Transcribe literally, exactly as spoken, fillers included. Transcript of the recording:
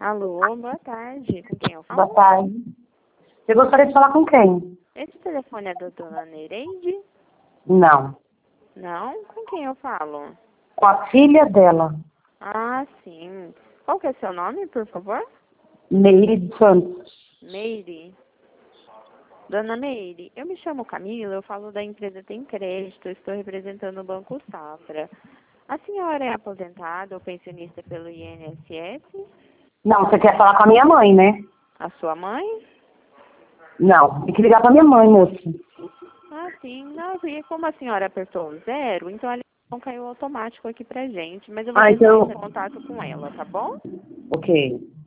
Alô, boa tarde. Com quem eu falo? Boa tarde. Eu gostaria de falar com quem? Esse telefone é da dona Nereide? Não. Não? Com quem eu falo? Com a filha dela, Ah, sim. Qual que é seu nome, por favor? Meire de Santos. Meire. Dona Meire, eu me chamo Camila, eu falo da empresa Tem Crédito, eu estou representando o Banco Safra. A senhora é aposentada ou pensionista pelo I N S S? Não, você quer falar com a minha mãe, né? A sua mãe? Não, tem que ligar pra minha mãe, moço. Ah, sim. Não, porque como a senhora apertou o zero, então a ligação caiu automático aqui pra gente. Mas eu vou Ah, tentar então... entrar em contato com ela, tá bom? Ok.